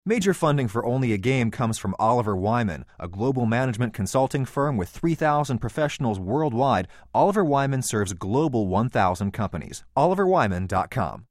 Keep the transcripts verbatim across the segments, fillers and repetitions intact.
Major funding for Only a Game comes from Oliver Wyman, a global management consulting firm with three thousand professionals worldwide. Oliver Wyman serves global one thousand companies. oliver wyman dot com.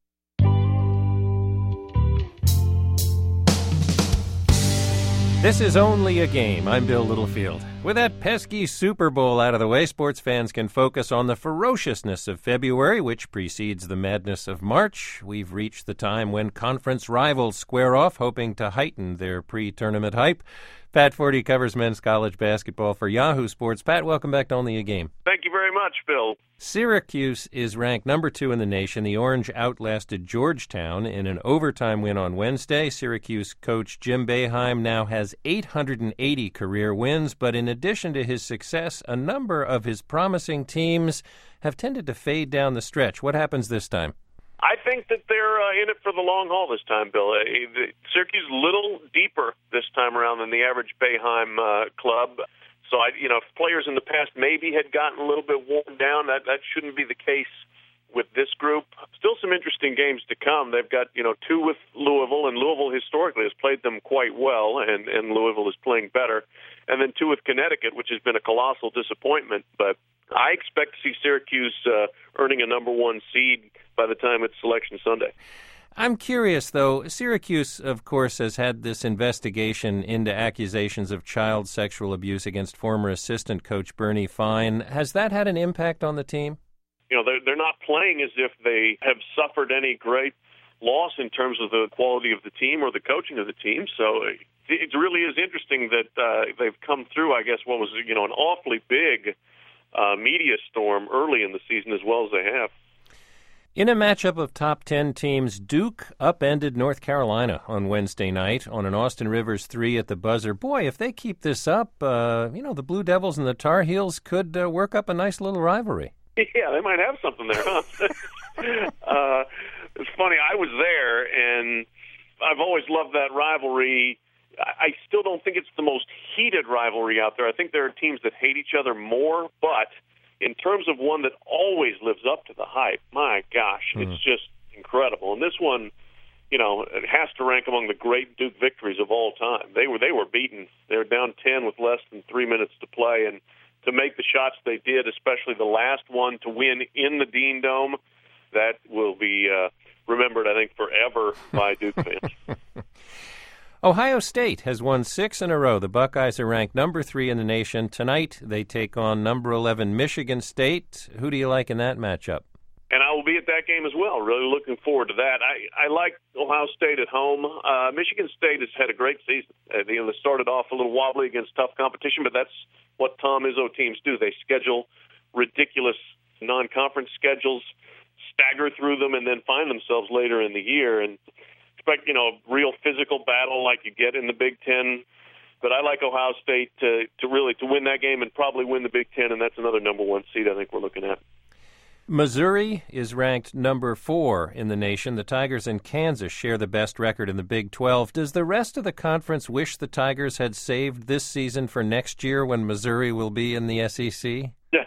This is Only a Game. I'm Bill Littlefield. With that pesky Super Bowl out of the way, sports fans can focus on the ferociousness of February, which precedes the madness of March. We've reached the time when conference rivals square off, hoping to heighten their pre-tournament hype. Pat Forty covers men's college basketball for Yahoo Sports. Pat, welcome back to Only a Game. Thank you very much, Bill. Syracuse is ranked number two in the nation. The Orange outlasted Georgetown in an overtime win on Wednesday. Syracuse coach Jim Boeheim now has eight hundred eighty career wins, but in addition to his success, a number of his promising teams have tended to fade down the stretch. What happens this time? I think that they're uh, in it for the long haul this time, Bill. Uh, the, Syracuse a little deeper this time around than the average Boeheim uh, club. So, I, you know, if players in the past maybe had gotten a little bit worn down, that, that shouldn't be the case with this group. Still some interesting games to come. They've got, you know, two with Louisville, and Louisville historically has played them quite well, and, and Louisville is playing better. And then two with Connecticut, which has been a colossal disappointment. But I expect to see Syracuse uh, earning a number one seed by the time it's Selection Sunday. I'm curious, though. Syracuse, of course, has had this investigation into accusations of child sexual abuse against former assistant coach Bernie Fine. Has that had an impact on the team? You know, they're, they're not playing as if they have suffered any great loss in terms of the quality of the team or the coaching of the team. So it really is interesting that uh, they've come through, I guess, what was, you know, an awfully big uh, media storm early in the season as well as they have. In a matchup of top ten teams, Duke upended North Carolina on Wednesday night on an Austin Rivers three at the buzzer. Boy, if they keep this up, uh, you know, the Blue Devils and the Tar Heels could uh, work up a nice little rivalry. Yeah, they might have something there, huh? uh, it's funny, I was there, and I've always loved that rivalry. I still don't think it's the most heated rivalry out there. I think there are teams that hate each other more, but in terms of one that always lives up to the hype, my gosh, mm. it's just incredible. And this one, you know, it has to rank among the great Duke victories of all time. They were they were beaten. They were down ten with less than three minutes to play, and to make the shots they did, especially the last one to win in the Dean Dome, that will be uh, remembered, I think, forever by Duke fans. Ohio State has won six in a row. The Buckeyes are ranked number three in the nation. Tonight, they take on number eleven Michigan State. Who do you like in that matchup? And I will be at that game as well. Really looking forward to that. I, I like Ohio State at home. Uh, Michigan State has had a great season. Uh, you know, they started off a little wobbly against tough competition, but that's what Tom Izzo teams do. They schedule ridiculous non-conference schedules, stagger through them, and then find themselves later in the year. And expect, you know, real physical battle like you get in the Big Ten. But I like Ohio State to, to really to win that game and probably win the Big Ten, and that's another number one seed I think we're looking at. Missouri is ranked number four in the nation. The Tigers and Kansas share the best record in the Big twelve. Does the rest of the conference wish the Tigers had saved this season for next year when Missouri will be in the S E C? Yeah,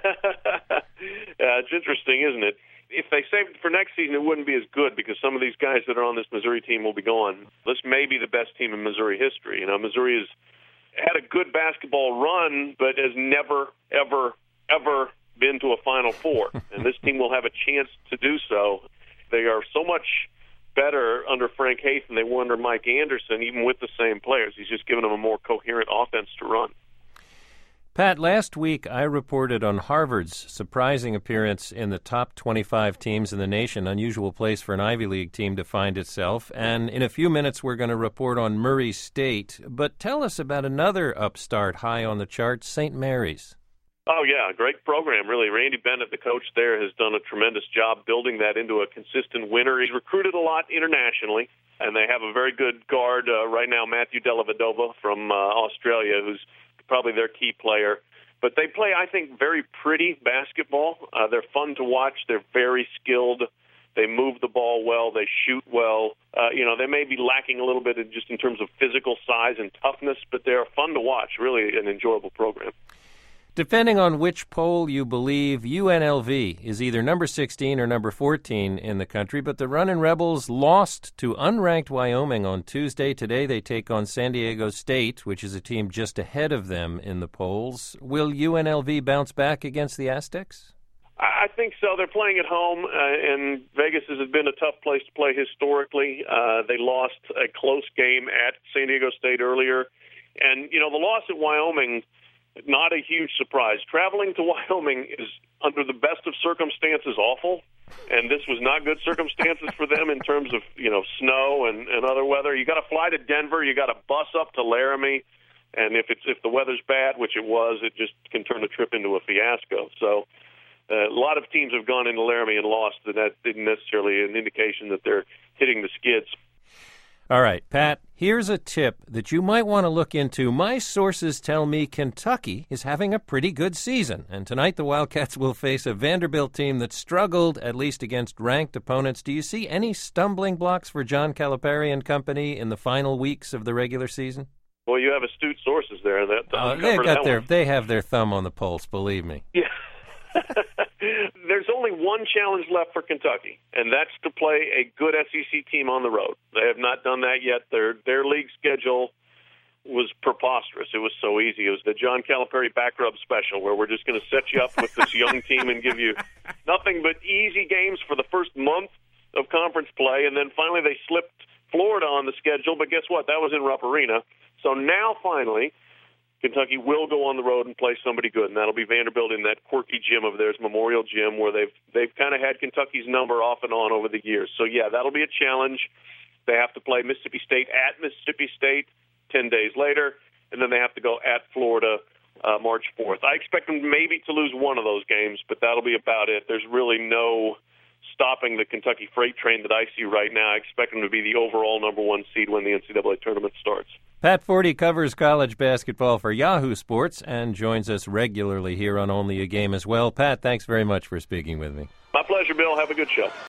it's interesting, isn't it? If they saved it for next season, it wouldn't be as good because some of these guys that are on this Missouri team will be gone. This may be the best team in Missouri history. You know, Missouri has had a good basketball run, but has never, ever, ever been to a Final Four. And this team will have a chance to do so. They are so much better under Frank Haith than they were under Mike Anderson, even with the same players. He's just given them a more coherent offense to run. Pat, last week I reported on Harvard's surprising appearance in the top twenty-five teams in the nation, unusual place for an Ivy League team to find itself. And in a few minutes we're going to report on Murray State. But tell us about another upstart high on the charts, Saint Mary's. Oh, yeah, great program, really. Randy Bennett, the coach there, has done a tremendous job building that into a consistent winner. He's recruited a lot internationally, and they have a very good guard uh, right now, Matthew Dellavedova from uh, Australia, who's probably their key player. But they play, I think, very pretty basketball. Uh, they're fun to watch. They're very skilled. They move the ball well. They shoot well. Uh, you know, they may be lacking a little bit in, just in terms of physical size and toughness, but they're fun to watch. Really an enjoyable program. Depending on which poll you believe, U N L V is either number sixteen or number fourteen in the country, but the Runnin' Rebels lost to unranked Wyoming on Tuesday. Today they take on San Diego State, which is a team just ahead of them in the polls. Will U N L V bounce back against the Aztecs? I think so. They're playing at home, uh, and Vegas has been a tough place to play historically. Uh, they lost a close game at San Diego State earlier. And, you know, the loss at Wyoming, not a huge surprise. Traveling to Wyoming is, under the best of circumstances, awful. And this was not good circumstances for them in terms of, you know, snow and, and other weather. You got to fly to Denver. You got to bus up to Laramie. And if it's if the weather's bad, which it was, it just can turn the trip into a fiasco. So uh, a lot of teams have gone into Laramie and lost, and that isn't necessarily an indication that they're hitting the skids. All right, Pat, here's a tip that you might want to look into. My sources tell me Kentucky is having a pretty good season, and tonight the Wildcats will face a Vanderbilt team that struggled, at least against ranked opponents. Do you see any stumbling blocks for John Calipari and company in the final weeks of the regular season? Well, you have astute sources there. That uh, they got that their one. They have their thumb on the pulse, believe me. Yeah. There's only one challenge left for Kentucky, and that's to play a good S E C team on the road. They have not done that yet. Their their league schedule was preposterous. It was so easy. It was the John Calipari back rub special, where we're just going to set you up with this young team and give you nothing but easy games for the first month of conference play, and then finally they slipped Florida on the schedule, but guess what? That was in Rupp Arena. So now finally Kentucky will go on the road and play somebody good, and that'll be Vanderbilt in that quirky gym of theirs, Memorial Gym, where they've they've kind of had Kentucky's number off and on over the years. So, yeah, that'll be a challenge. They have to play Mississippi State at Mississippi State ten days later, and then they have to go at Florida uh, March fourth. I expect them maybe to lose one of those games, but that'll be about it. There's really no stopping the Kentucky freight train that I see right now. I expect them to be the overall number one seed when the N C double A tournament starts. Pat Forty covers college basketball for Yahoo Sports and joins us regularly here on Only a Game as well. Pat, thanks very much for speaking with me. My pleasure, Bill. Have a good show.